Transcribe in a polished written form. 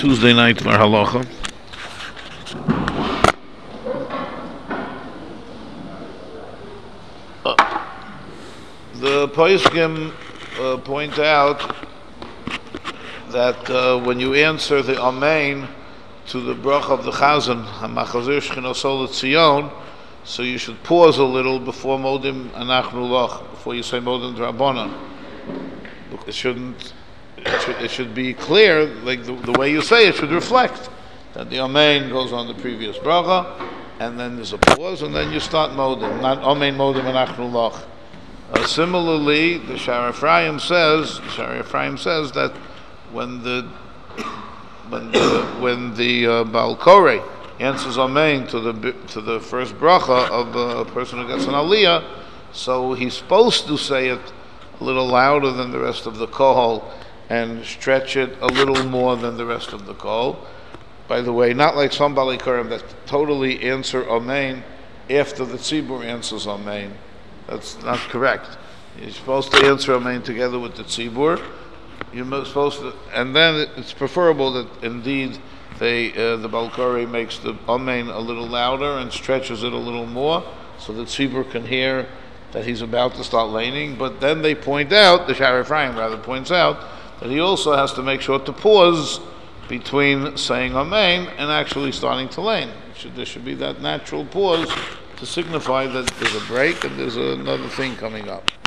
Tuesday night for halacha. The poskim point out that when you answer the Amen to the bracha of the Chazan, HaMachazir Shechina Sol Tzion, so you should pause a little before Modim Anachnu Lach, before you say Modim Drabanan. It should be clear, like the way you say it should reflect that the Amen goes on the previous bracha, and then there's a pause, and then you start Modim, not Amen Modim Anachnu Lach. Similarly, the Sha'ar Ephraim says that when the Baal Koreh answers Amen to the first bracha of a person who gets an aliyah, so he's supposed to say it a little louder than the rest of the kohol and stretch it a little more than the rest of the kohol. By the way, not like some Balei Korim that totally answer Amen after the tzibur answers Amen. That's not correct. You're supposed to answer Amen together with the tzibur. You're supposed to, and then it's preferable that indeed the Baal Koreh makes the Amen a little louder and stretches it a little more, so the tzibur can hear that he's about to start laning. But then they point out, the Sha'ar Ephraim rather points out, that he also has to make sure to pause between saying Amen and actually starting to lane. There should be that natural pause to signify that there's a break and there's another thing coming up.